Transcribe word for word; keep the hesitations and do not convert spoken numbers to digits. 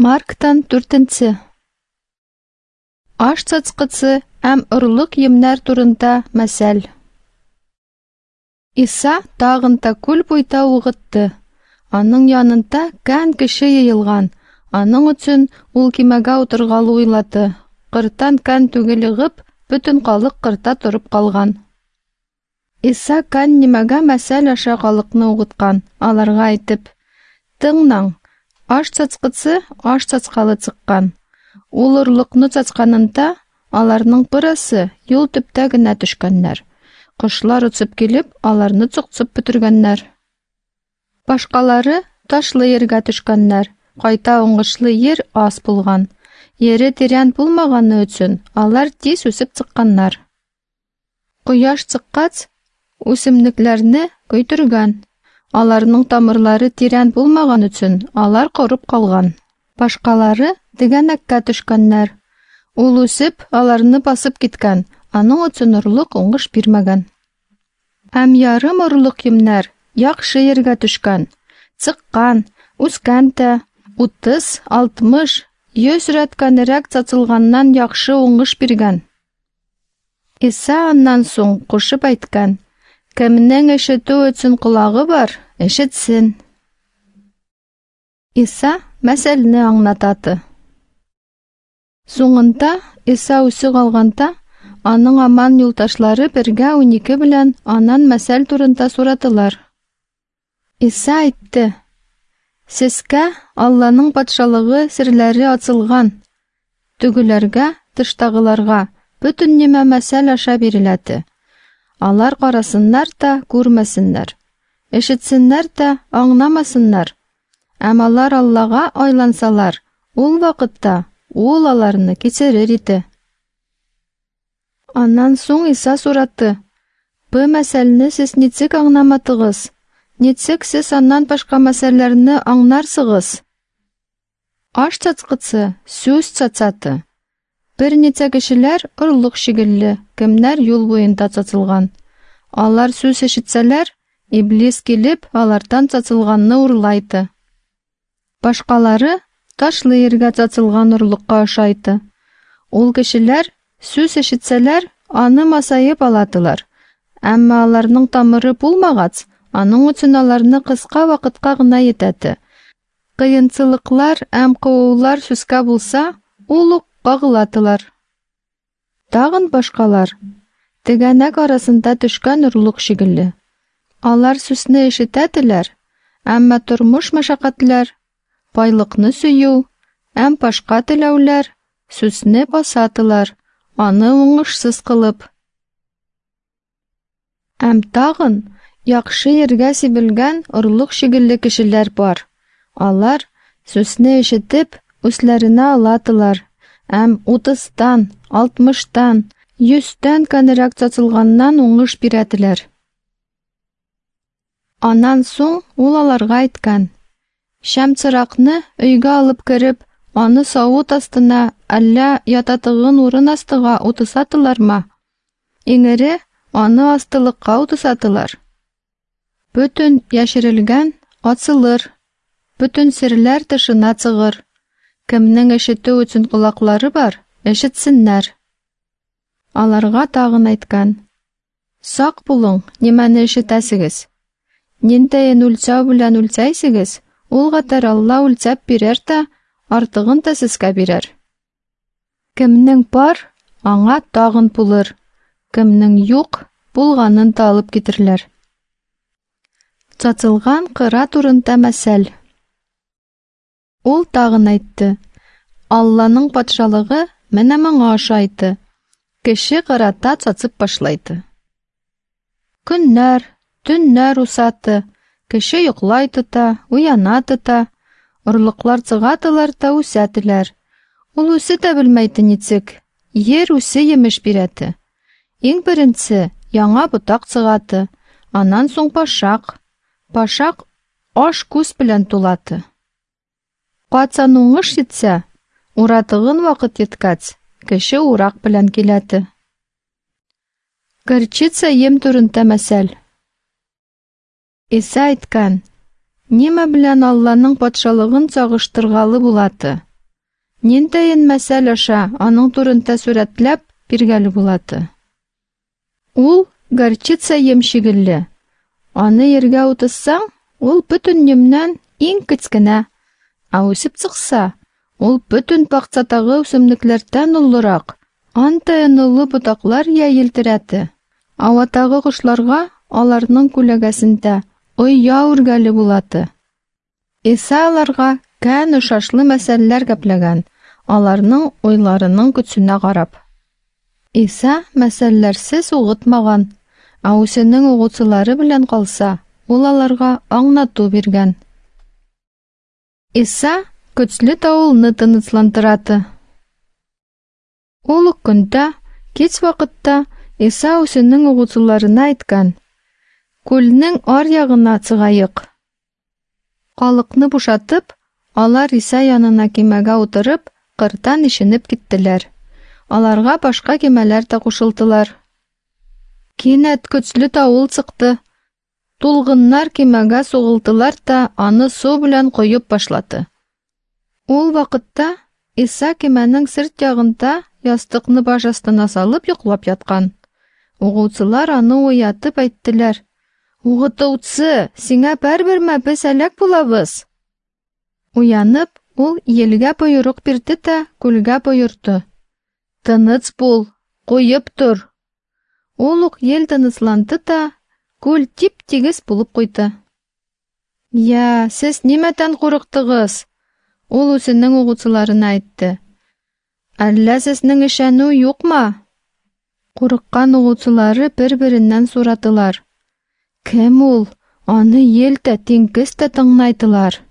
Марктан дүртенче. Аш цацкысы әм ұрлық емнәр турында мәсәл. Иса тағында күл буйта уғытты. Аның янында кән кеше йыйылган. Аның өчен ул кимәгә утыргалы уйлады. Кыртан кән түгел йыгып, бөтен халык кырта торып калган. Иса кән нимәгә мәсәл аша халыкны угыткан. Аларга әйтеп: "Тыңнаң, аш цацкысы аш цацкалы чыккан. Ул урлыкны цацканында аларның пырасы юл төптә генә төшкәннәр. Кошлар үтсеп килеп, аларны цуксып бетергәннәр. Башкалары ташлы ергә төшкәннәр. Кайта уңышлы ер аз булган. Ере тирән булмаганы өчен алар тиз үсеп чыкканнар. Кояш чыккач, үсемлекләрне көйтергән. Аларның тамырлары тирән булмаган өчен алар корып калган. Башкалары дигәнәккә төшкәннәр. Ул үсеп, аларны басып киткән. Аның өчен урлык уңыш бирмәгән. Әм ярым урлык емнәр яхшы ергә төшкән. Чыккан, үскән дә утыз, алтмыш, йөз рәткәнрәк цацылганнан яхшы уңыш биргән. Иса аннан соң кушып әйткән: "Кемнең ишетү өчен колагы бар, ишетсен." Иса мәсәлне аңлататы. Соңында Иса үсек алганда, аның аман юлташлары бергә унике белән анан мәсәл турында суратылар. Иса әйтте: "Сезгә Алланың патшалыгы серләре ачылган. Түгеләргә, тыштагыларга бөтен нимә мәсәл аша биреләте. Алар карасыннар да күрмәсеннәр, ишетсеннәр дә аңламасыннар. Әм алар Аллага айлансалар, ул вакытта ул аларны кечерер иде." Аннан соң Иса сураты: "Бу мәсәлне сез ничек аңламатыгыз? Ничек сез аннан башка мәсәлләрне аңларсыгыз? Аш цацкысы сүз цацаты. Бер ничә кешеләр орлык шигелле, кемнәр юл буенда цацылган. Алар сүз ишетсәләр, Иблис килеп, алардан цацылганны урлайды. Башкалары ташлы ергә цацылган урлыкка ошайды. Ул кешеләр сүз ишетсәләр, аны масаеп алатылар. Әмма аларның тамыры булмагач, аның өчен аларны кыска вакытка гына етәте. Кыенчылыклар әм кыулар сүзгә булса, ул ук кагылатылар. Тагын башкалар тегәнәк арасында төшкән урлык шигелле. Алар сүзне ишетәләр, әмма тормыш мәшәкатьләр, байлыкны сөю, әм башка теләүләр сүзне басатылар, аны уңышсыз кылып. Әм тагын яхшы ергә сибелгән урлык шигелле кешеләр бар. Алар сүзне ишетеп, үсләренә алатылар. Әм утыздан, алтмыштан, йөздән кәнрәк цацылганнан уңыш бирәтеләр. Аннан соң ул аларга әйткән: "Шәм чыракны өйгә алып кереп, аны савыт астына, әллә ятатыгын урын астыга утысатыларма? Иңере аны астылыкка утысатылар. Бөтен яшерелгән ачылыр, бөтен серләр тышына чыгыр. Кемнең ишетү өчен кулаклары бар, ишетсеннәр." Аларга тагын әйткән: "Сак булың, нимәне ишетәсегез? Ниндәен үлчәү белән үлчәйсегез, ул гатар Алла үлчәп бирер дә, артыгын да сезгә бирер. Кемнең бар, аңа тагын булыр. Кемнең юк, булганын да алып китерләр." Цацылган кыра турында мәсәл. Ул тагын әйтте: "Алланың патшалыгы менә моңа ошайды. Кеше кырата цацып башлайды. Көннәр, төннәр усаты, кеше йоклай тота, уяна тота, орлыклар чыгатылар да үсәтеләр. Ул үсе дә белмәйте ничек. Ер үсе емеш бирәте. Иң беренче яңа ботак чыгаты, аннан соң пашак. Пашак аш күз белән тулаты. Кайчан уңыш итсә, уратыгын вакыт еткәч, кеше урак белән киләте." Горчица ем турында мәсәл. Иса әйткән: "Нимә белән Алланың патшалыгын чагыштыргалы булаты? ниндәйен мәсәл аша аның турында сурәтләп биргәле булаты. Ул горчица емшигелле. Аны ергә утызсаң, ул бөтен емнән иң кечкенә, ә үсеп чыкса, ул бөтен бакчадагы үсемлекләрдән уллырак, антайын олы ботаклар яелтирәте. Аватагы кошларга аларның күләгәсендә оя үргәле булаты. Иса аларга кән ошашлы мәсәлләр гәпләгән, аларның уйларының көтсенә карап. Иса мәсәлләрсез угытмаган, ә үзенең угытучылары белән калса, ул аларга аңлату биргән. Иса көчле давылны тынычландыраты. Ул ук көндә, кич вакытта Иса үзенең угытучыларына әйткән: "Күлнең ар ягына чыгайык." Халыкны бушатып, алар Иса янына кемәгә утырып, кыртан ишенеп киттеләр. Аларга башка кемәләр дә кушылдылар. Кинәт көчле давыл чыкты. Тулгыннар кемәгә сугылдылар да аны су белән коеп башлады. Ул вакытта Иса кемәнең сырт ягында ястыкны баш астына салып йоклап яткан. Угытучылар аны уятып әйттеләр: "Угытучы, сиңа бәрберме без әләк булабыз?" Уянып, ул елгә боерык бирде дә күлгә боерды: "Тыныч бул, куеп тур." Ул ук ел тынычланды да күл тип-тигез булып куйды. "Я, сез нимәдән курыктыгыз?" Ул үзенең угытучыларына әйтте. "Әллә сезнең ишәнү юкмы?" Курыккан угытучылары бер-береннән суратылар. "Кем ул? Аны ел дә, диңгез дә тыңлайтылар."